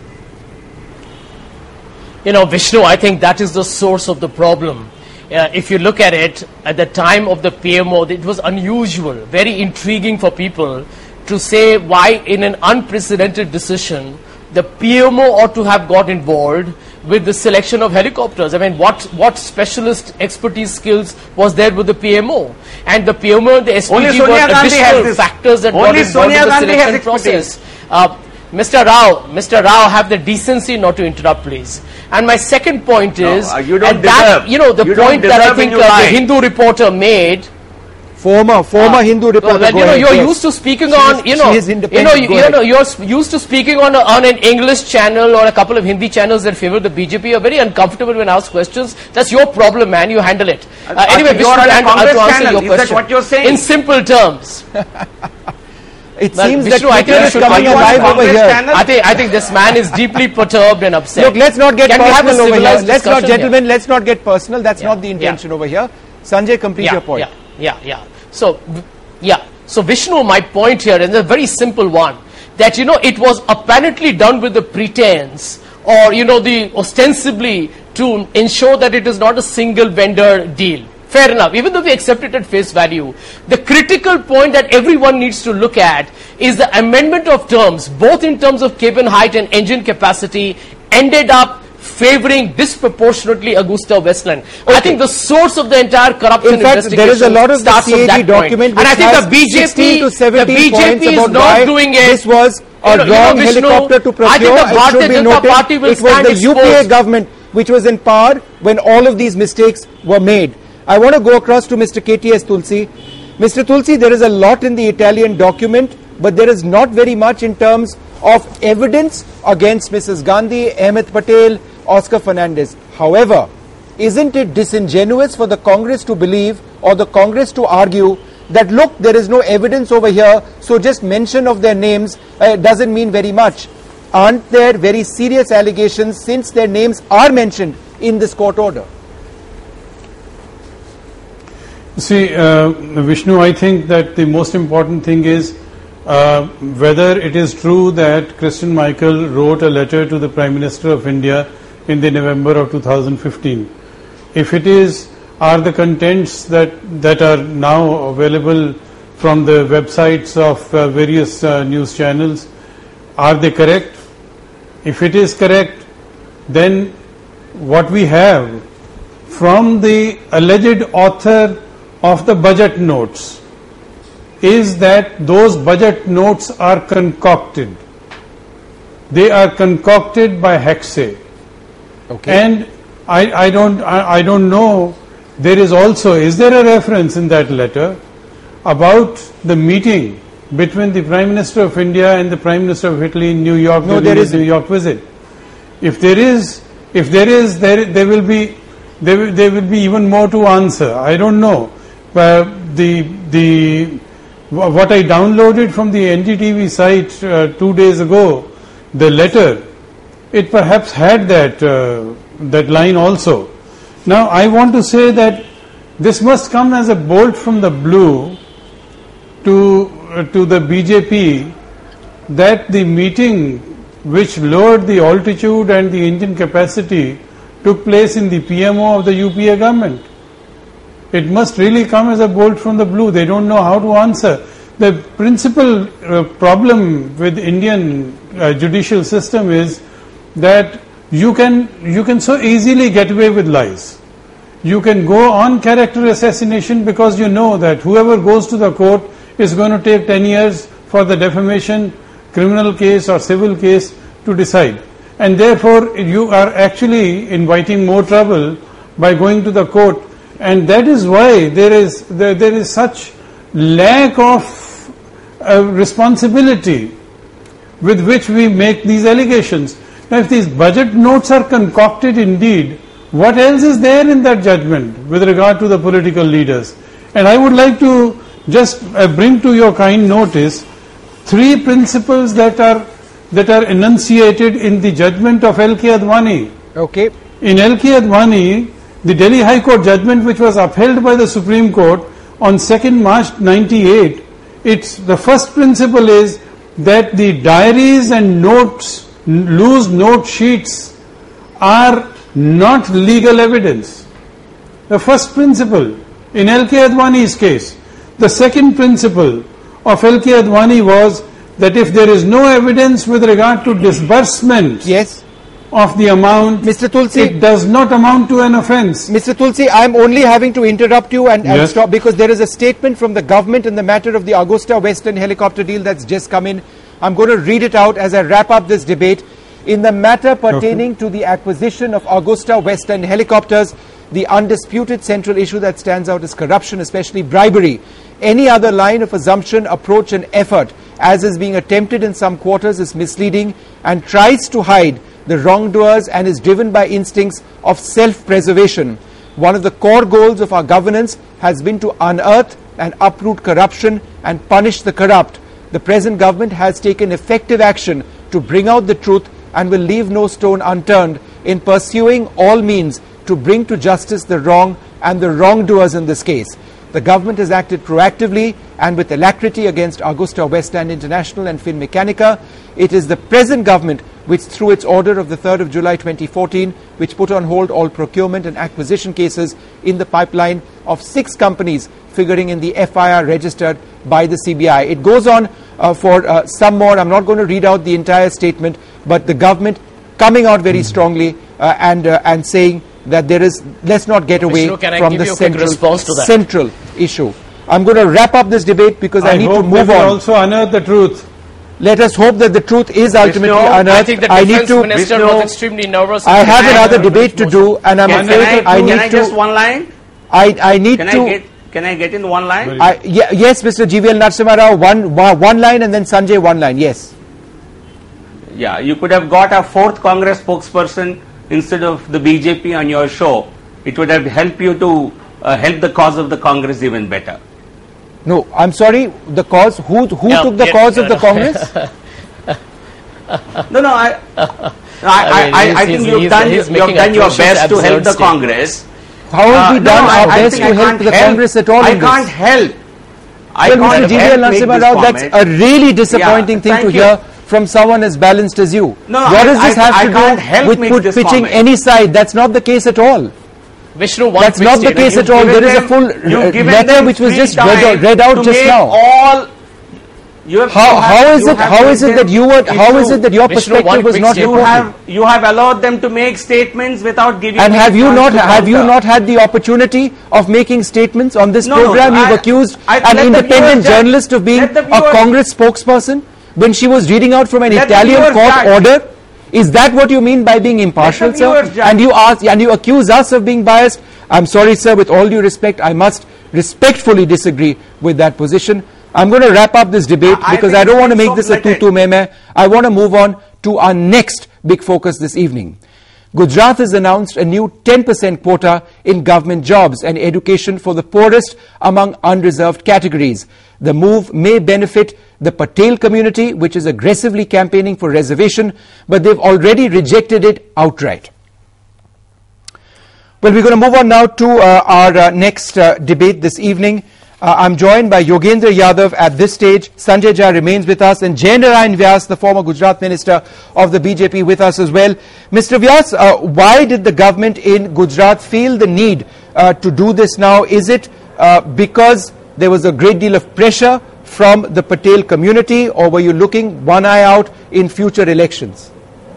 You know, Vishnu, I think that is the source of the problem. Uh, if you look at it, at the time of the P M O, it was unusual, very intriguing for people to say why in an unprecedented decision, the P M O ought to have got involved with the selection of helicopters. I mean, what, what specialist expertise skills was there with the P M O? And the P M O and the S P Only G Sonia were Gandhi has additional this. factors that Only got involved Sonia in the Gandhi has selection expertise. process. Uh, Mister Rao, Mister Rao, have the decency not to interrupt, please. And my second point No, is, uh, you don't and that, deserve. you know, the You don't point that I deserve think when you uh, the lie. Hindu reporter made. Former, former uh, Hindu reporter. Well, go you know, ahead, you're yes. used to speaking She on, is- you know, she is you know, independent. you, Go you ahead. know, you're s- used to speaking on a, on an English channel or a couple of Hindi channels that favor the B J P. You're very uncomfortable when asked questions. That's your problem, man. You handle it. Uh, Uh, anyway, you're Vishnu, on a and, uh, Congress to answer channel. your Is that question, what you're saying? in simple terms. It Well, seems Vishnu, that I think Twitter you is should- coming are you on alive over Congress here. channel? I think I think this man is deeply perturbed and upset. Look, let's not get Can we have a personal over here. civilized Let's not, discussion here? gentlemen, let's not get personal. That's Yeah, not the intention over here. Sanjay, complete yeah, your point. Yeah, yeah, yeah. So, v- yeah. So, Vishnu, my point here is a very simple one. that, you know, it was apparently done with the pretense or, you know, the ostensibly to ensure that it is not a single vendor deal. Fair enough, even though we accept it at face value. The critical point that everyone needs to look at is the amendment of terms, both in terms of cabin height and engine capacity, ended up favoring disproportionately Augusta Westland. Okay. I think the source of the entire corruption in fact, investigation there is a lot of the C A G document and I think the B J P, the B J P is not doing it. This was a you know, wrong you know, Vishnu, helicopter to procure. I think the it should be noted, Party will it was the exposed. U P A government which was in power when all of these mistakes were made. I want to go across to Mister K T S Tulsi. Mister Tulsi, there is a lot in the Italian document, but there is not very much in terms of evidence against Missus Gandhi, Ahmed Patel, Oscar Fernandez. However, isn't it disingenuous for the Congress to believe or the Congress to argue that, look, there is no evidence over here, so just mention of their names uh, doesn't mean very much? Aren't there very serious allegations since their names are mentioned in this court order? See, uh, Vishnu, I think that the most important thing is uh, whether it is true that Christian Michael wrote a letter to the Prime Minister of India in the November of two thousand fifteen. If it is, are the contents that, that are now available from the websites of uh, various uh, news channels, are they correct? If it is correct, then what we have from the alleged author of the budget notes is that those budget notes are concocted. They are concocted by Hexay. Okay. And I, I don't I, I don't know, there is also, is there a reference in that letter about the meeting between the Prime Minister of India and the Prime Minister of Italy in New York no, during his New York visit? If there is, if there is, there there will be there will, there will be even more to answer. I don't know. Uh, the the what I downloaded from the N D T V site uh, two days ago, the letter, it perhaps had that uh, that line also. Now I want to say that this must come as a bolt from the blue to uh, to the B J P that the meeting which lowered the altitude and the engine capacity took place in the P M O of the U P A government. It must really come as a bolt from the blue. They don't know how to answer. The principal uh, problem with Indian uh, judicial system is that you can you can so easily get away with lies. You can go on character assassination because you know that whoever goes to the court is going to take ten years for the defamation, criminal case or civil case to decide. And therefore you are actually inviting more trouble by going to the court. And that is why there is there, there is such lack of uh, responsibility with which we make these allegations. Now, if these budget notes are concocted indeed, what else is there in that judgment with regard to the political leaders? And I would like to just uh, bring to your kind notice three principles that are that are enunciated in the judgment of L K Advani. Okay. In L K Advani, the Delhi High Court judgment, which was upheld by the Supreme Court on second March ninety-eight, it's the first principle is that the diaries and notes, loose note sheets are not legal evidence. The first principle in L K Advani's case. The second principle of L K Advani was that if there is no evidence with regard to disbursement, yes, of the amount, Mister Tulsi, it does not amount to an offence. Mister Tulsi, I am only having to interrupt you and, and yes. stop because there is a statement from the government in the matter of the Augusta Westland helicopter deal that's just come in. I'm going to read it out as I wrap up this debate. In the matter pertaining okay. to the acquisition of Augusta Westland helicopters, the undisputed central issue that stands out is corruption, especially bribery. Any other line of assumption, approach and effort, as is being attempted in some quarters, is misleading and tries to hide the wrongdoers and is driven by instincts of self-preservation. One of the core goals of our governance has been to unearth and uproot corruption and punish the corrupt. The present government has taken effective action to bring out the truth and will leave no stone unturned in pursuing all means to bring to justice the wrong and the wrongdoers in this case. The government has acted proactively and with alacrity against Augusta Westland International and Finmeccanica. It is the present government which, through its order of the third of July twenty fourteen, which put on hold all procurement and acquisition cases in the pipeline of six companies figuring in the F I R registered by the C B I. It goes on uh, for uh, some more. I'm not going to read out the entire statement, but the government coming out very strongly uh, and uh, and saying that there is, let's not get away Vishnu, from the central, central issue. I'm going to wrap up this debate because I, I need hope to move they will on. also unearth the truth. Let us hope that the truth is ultimately Vishnu, unearthed. I think the I defense need to, minister Vishnu, was extremely nervous. I have another debate to do, and I'm Can, afraid can I, I need can I to. just one line? I I need Can to. I get can I get in one line? I, yeah, yes, Mister G V L Narasimha Rao, one one line, and then Sanjay one line. Yes. Yeah, you could have got a fourth Congress spokesperson instead of the B J P on your show. It would have helped you to uh, help the cause of the Congress even better. No, I'm sorry. The cause. Who who No, took the yeah, cause no, of the no. Congress? No, no, I, I, I, mean, I, I he's- think he's- you've he's- done, he's you have making done your atrocious, best to help absurd the statements. Congress. How have we Uh, done no, I- our I best think to I help can't the help. Congress at all I in this? can't help. I Well, can't Mister G V L help make Narasimha this Rao, that's comment. a really disappointing Yeah, thing to thank you. hear from someone as balanced as you. No, what I- does this I- have I to can't do help with make put, this pitching comment. any side? That's not the case at all. Vishnu, one That's quick not the statement. case at all. Given There is a them- full you've uh, given letter them which was free just read, time read out to just make now. All you have, How you have- how is you it have how is it given that you were them how is into- it that your Vishnu, perspective one was quick not statement. you reported? have you have allowed them to make statements without giving And them have you chance not to have you counter. not had the opportunity of making statements on this No, no, program? I- You've accused I- an let the independent viewers judge. journalist of being Let the a viewers- Congress spokesperson when she was reading out from an Let the Italian viewers court judge. order. Is that what you mean by being impartial, the sir? viewers judge. And you ask and you accuse us of being biased? I'm sorry, sir. With all due respect, I must respectfully disagree with that position. I'm going to wrap up this debate I because think I don't it's want to been make this so a tutu meme. I want to move on to our next big focus this evening. Gujarat has announced a new ten percent quota in government jobs and education for the poorest among unreserved categories. The move may benefit the Patel community, which is aggressively campaigning for reservation, but they've already rejected it outright. Well, we're going to move on now to uh, our uh, next uh, debate this evening. Uh, I'm joined by Yogendra Yadav at this stage. Sanjay Jha remains with us, and Jayendra Vyas, the former Gujarat minister of the B J P, with us as well. Mister Vyas, uh, why did the government in Gujarat feel the need uh, to do this now? Is it uh, because there was a great deal of pressure from the Patel community, or were you looking one eye out in future elections?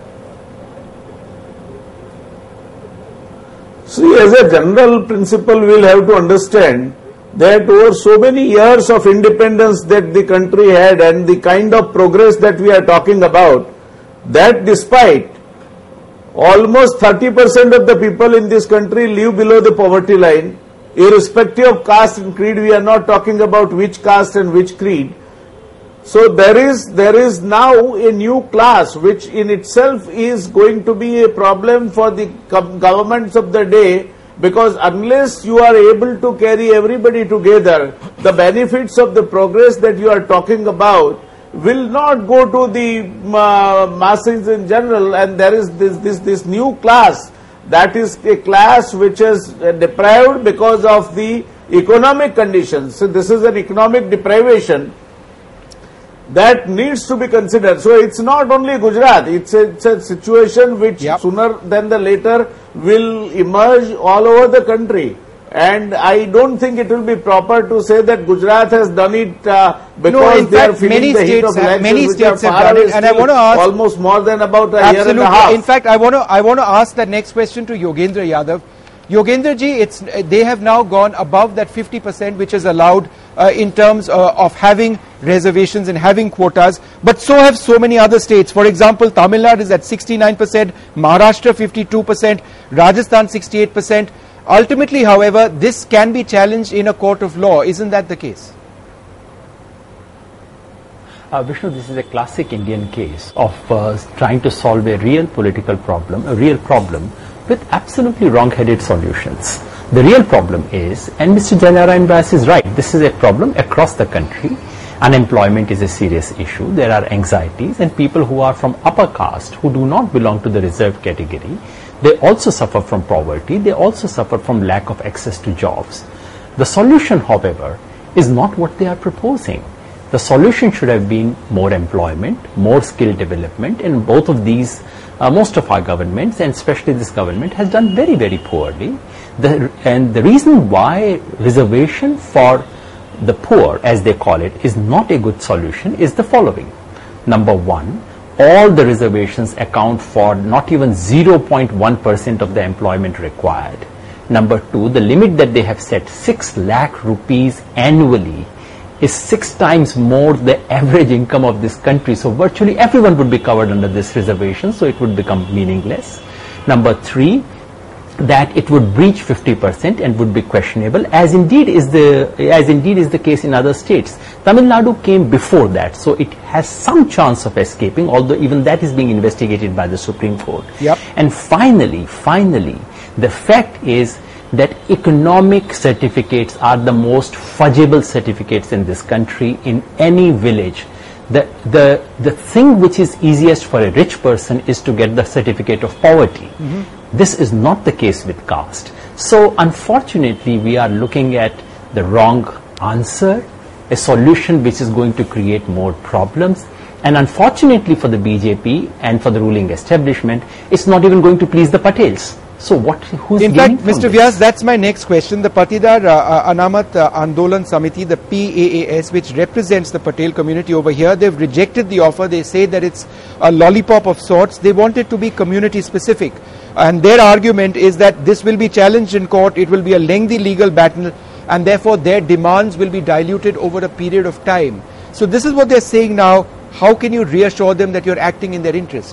See, as a general principle, we'll have to understand that over so many years of independence that the country had and the kind of progress that we are talking about, that despite almost thirty percent of the people in this country live below the poverty line, irrespective of caste and creed. We are not talking about which caste and which creed. So there is there is now a new class which in itself is going to be a problem for the governments of the day, because unless you are able to carry everybody together, the benefits of the progress that you are talking about will not go to the uh, masses in general, and there is this this this new class, that is a class which is uh, deprived because of the economic conditions. So this is an economic deprivation that needs to be considered. So it's not only Gujarat, it's a, it's a situation which Yep. sooner than the later will emerge all over the country. And I don't think it will be proper to say that Gujarat has done it uh, because No, in they are fact, feeling many the heat states of have- elections, many which states are have far done it. away And I still, want to ask- almost more than about a year and Absolutely. a half. In fact, I want to I want to ask that next question to Yogendra Yadav. Yogendra ji, it's they have now gone above that fifty percent which is allowed uh, in terms uh, of having reservations and having quotas, but so have so many other states. For example, Tamil Nadu is at sixty-nine percent, Maharashtra fifty-two percent, Rajasthan sixty-eight percent. Ultimately, however, this can be challenged in a court of law. Isn't that the case? Uh, Vishnu, this is a classic Indian case of uh, trying to solve a real political problem, a real problem, with absolutely wrong-headed solutions. The real problem is, and Mister Jayendra Vyas is right, this is a problem across the country. Unemployment is a serious issue. There are anxieties, and people who are from upper caste, who do not belong to the reserved category, they also suffer from poverty. They also suffer from lack of access to jobs. The solution, however, is not what they are proposing. The solution should have been more employment, more skill development, and both of these, uh, most of our governments, and especially this government, has done very, very poorly. The, and the reason why reservation for the poor, as they call it, is not a good solution is the following. Number one, all the reservations account for not even zero point one percent of the employment required. Number two, the limit that they have set, six lakh rupees annually, is six times more the average income of this country. So virtually everyone would be covered under this reservation, so it would become meaningless. Number three, that it would breach fifty percent and would be questionable, as indeed is the as indeed is the case in other states. Tamil Nadu came before that, so it has some chance of escaping, although even that is being investigated by the Supreme Court. Yep. And finally, finally, the fact is that economic certificates are the most fudgeable certificates in this country. In any village, the the the thing which is easiest for a rich person is to get the certificate of poverty. Mm-hmm. This is not the case with caste. So unfortunately, we are looking at the wrong answer, a solution which is going to create more problems, and unfortunately for the B J P and for the ruling establishment, it's not even going to please the Patels. So what, who's in gaining fact, from Mister this? Vyas, that's my next question. The Patidar uh, uh, Anamat uh, Andolan Samiti, the P A A S, which represents the Patel community over here, they've rejected the offer. They say that it's a lollipop of sorts. They want it to be community specific. And their argument is that this will be challenged in court, it will be a lengthy legal battle, and therefore their demands will be diluted over a period of time. So this is what they're saying now. How can you reassure them that you're acting in their interest?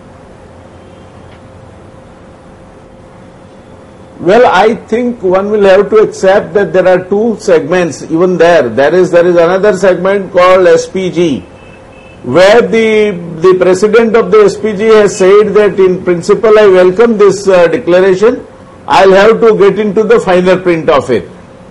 Well, I think one will have to accept that there are two segments even there. There is there is another segment called S P G, where the the president of the S P G has said that in principle I welcome this uh, declaration. I'll have to get into the finer print of it.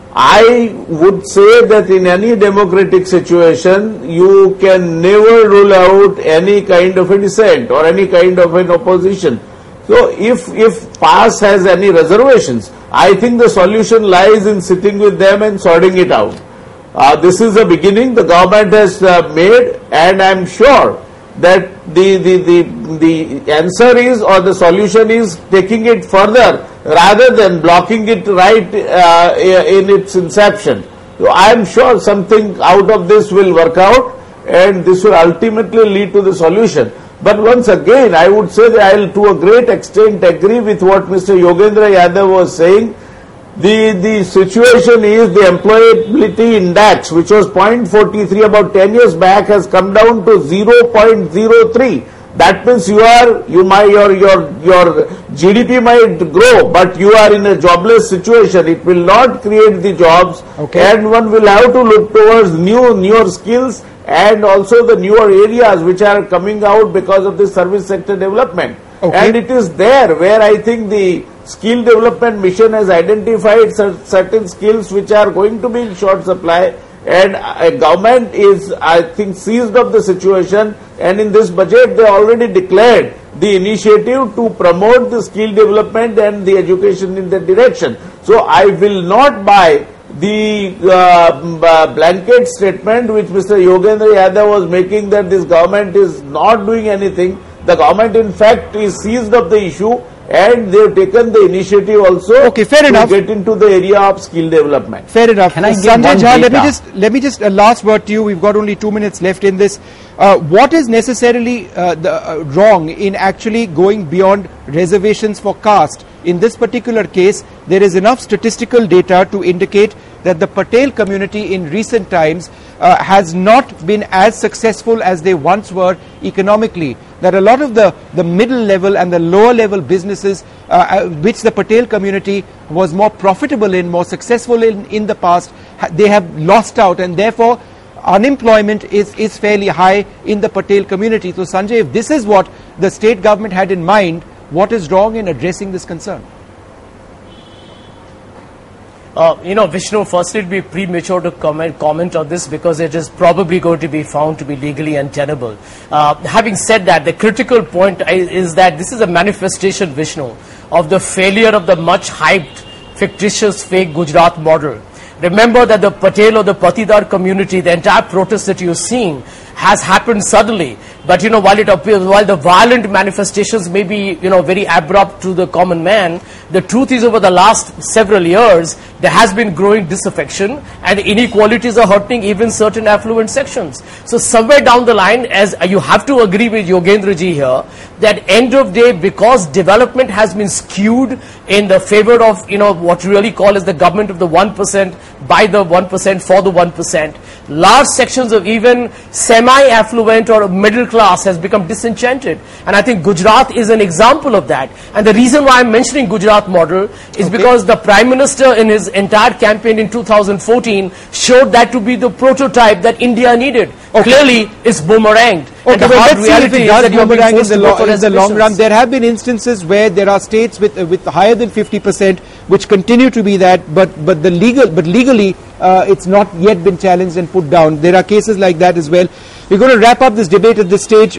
I would say that in any democratic situation, you can never rule out any kind of a dissent or any kind of an opposition. So if, if P A S has any reservations, I think the solution lies in sitting with them and sorting it out. Uh, this is the beginning the government has uh, made, and I am sure that the, the, the, the answer is, or the solution is, taking it further rather than blocking it right uh, in its inception. So I am sure something out of this will work out, and this will ultimately lead to the solution. But once again, I would say that I will to a great extent agree with what Mister Yogendra Yadav was saying. The, the situation is the employability index, which was zero point four three about ten years back, has come down to zero point zero three. That means you are, you might, your, your, your G D P might grow, but you are in a jobless situation. It will not create the jobs, okay. And one will have to look towards new, newer skills and also the newer areas which are coming out because of the service sector development. Okay. And it is there where I think the skill development mission has identified certain skills which are going to be in short supply, and a government is, I think, seized of the situation, and in this budget they already declared the initiative to promote the skill development and the education in that direction. So I will not buy the uh, blanket statement which Mister Yogendra Yadav was making, that this government is not doing anything. The government in fact is seized of the issue, and they have taken the initiative also okay, fair to enough. get into the area of skill development. Fair enough. Can I give Sanjay one Jha, let me data? just let me just a last word to you. We've got only two minutes left in this. Uh, what is necessarily uh, the, uh, wrong in actually going beyond reservations for caste? In this particular case, there is enough statistical data to indicate that the Patel community in recent times uh, has not been as successful as they once were economically. That a lot of the, the middle level and the lower level businesses uh, which the Patel community was more profitable in, more successful in in the past, they have lost out, and therefore unemployment is, is fairly high in the Patel community. So Sanjay, if this is what the state government had in mind, what is wrong in addressing this concern? Uh, you know, Vishnu, firstly, it would be premature to comment, comment on this because it is probably going to be found to be legally untenable. Uh, having said that, the critical point is, is that this is a manifestation, Vishnu, of the failure of the much hyped, fictitious, fake Gujarat model, Remember that the Patel or the Patidar community, the entire protest that you're seeing has happened suddenly. But you know, while it appears, while the violent manifestations may be, you know, very abrupt to the common man, the truth is over the last several years, there has been growing disaffection and inequalities are hurting even certain affluent sections. So somewhere down the line, as you have to agree with Yogendra ji here, that end of day, because development has been skewed in the favor of, you know, what really call as the government of the one percent, by the one percent, for the one percent, large sections of even semi-affluent or middle class has become disenchanted. And I think Gujarat is an example of that. And the reason why I'm mentioning Gujarat model is okay. because the Prime Minister in his entire campaign in two thousand fourteen showed that to be the prototype that India needed. Okay. Clearly, it's boomeranged. Okay, and the but hard let's see if reality it does is that you're being boomerang in forced the, to go lo- for in the long run. reservations. There have been instances where there are states with uh, with higher than fifty percent which continue to be that, but but the legal but legally uh, it's not yet been challenged and put down. There are cases like that as well. We're going to wrap up this debate at this stage.